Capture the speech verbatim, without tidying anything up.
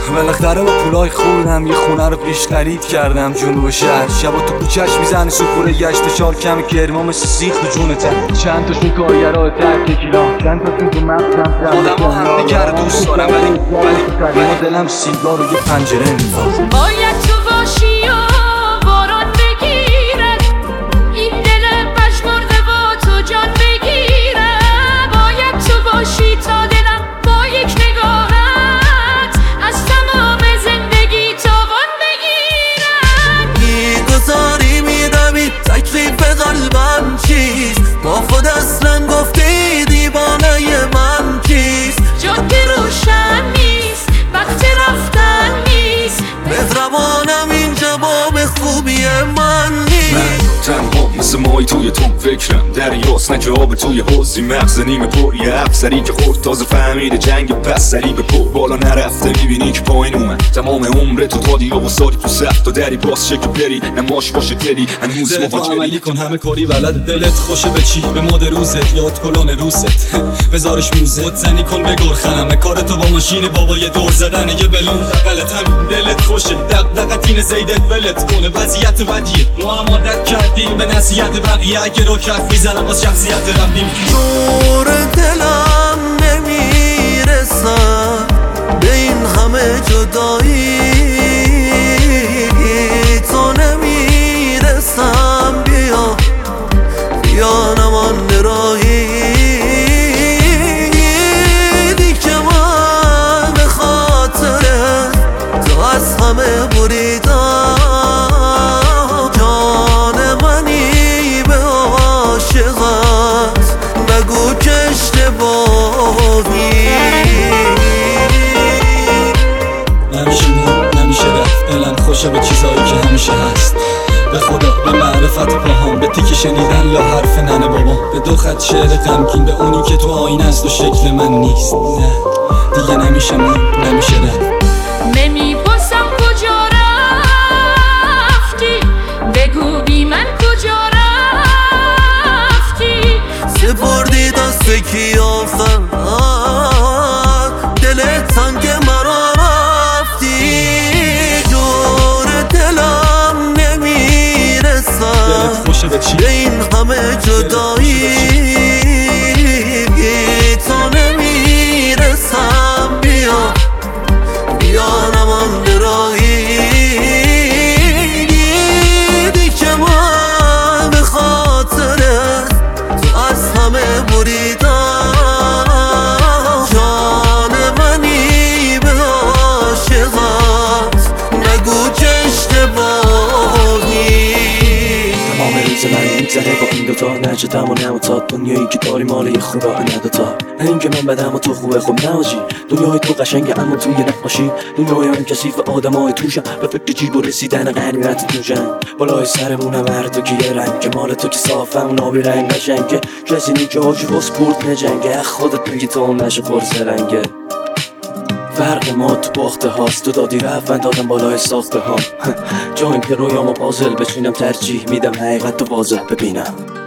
بالاخره با پولای خوردم یه خونه رو پیش خرید کردم جنوب شهر. شبا تو کوچه‌اش میزنی سوپور گشت شال کم کرما مثل سیخ تو جونتن. چند تاشون کارگرها تک تکیلا، چند تاشون تو مغزم آدم ها هم دیگر دوست دارم ولی ولی ولی دلم سیگار و یه پنجره میخواد. باید تو باشی و باران بگیرد این دل پژمرده با تو جان بگیره. باید تو باشی تا دلم با یک نگاهت از تمام زندگی تاوان بگیرد. میگذاری میروی تکلیف قلبم چیست؟ با خود اصلا گفتی دیوانه من کیست؟ جاده روشن نیست وقت رفتن نیست، مهربانم این جواب خوبی من نیست. من تنها مثل مایی توی تو فکرم دریاست نه که آب توی حوضی. مغز نیمه پر یه افسری که خورد تازه فهمیده جنگ پس سری به پر بالا نرفته میبینی که پایین اومد. تمام عمر تو دادی و سالی تو سخت و دری باز چه که بری نماش باشه دلی هنوز مواجهی. عملی کن همه کاری بلد دلت خوشه به چی به مد روزت یاد کلان روست بذارش موزه خود زنی کن بگور خنمه کار تو با ماشین بابا یه دور زدن یه بلون دقلت همین دلت خوشه دقدقت اینه زیدت ولت کنه وضعیت بدیه ما هم عادت کردیم به نصیحت بقیه اگه رو کف میزنم باز شخصیت رفتیم دور دلم نمیرسم به این همه جدایی تو نمیرسم بیا بیا نمان راهی دیگه من به خاطر تو از همه بریدم جان منی به عاشقت نگو که اشتباهی نمیشه بود نمیشه رفت دلم خوشه به چیزایی که همیشه هست به خدا به معرفت پاهام به تیک شنیدن یا حرف ننه بابا به دو خط شعر غمگین به اونی که تو آینه است و شکل من نیست. نه دیگه نمیشه من نمیشه رفت. نمیپرسم کجا رفتی بگو بی من کجا رفتی. سپردی دست کیافم دلت تنگ مرا رفتی جور دلم نمیرسم دلت خوشه به چی؟ به این همه جدایی تو نمیرسم بیا بیا نمان راهی دیگه من به خاطرت تو از همه بریدم جان منی به عاشقت نگو که اشتباهی. تمام روز من میگذره با این دوتا نجدم و نموتا دنیایی که داری مال یه خوبه نداتا نه اینکه من بدم و تو خوبه خب نهاجی دنیای تو قشنگه اما توی نقاشی دنیای من کثیف آدم های توشم به فکر جیب و رسیدن غنیمت نوشن بالای سرمونم هر تو که یه رنگ مال تو که صافم و نابی رنگ قشنگه کسی نی که حاجی با سپورت نجنگه خودت میگی تو هم نشه خورس رنگه فرق ما تو باخته هاست تو دادی رفت من دادم بالای ساخته هام جا این که رویامو پازل بچینم ترجیح میدم حقیقت تو واضح ببینم.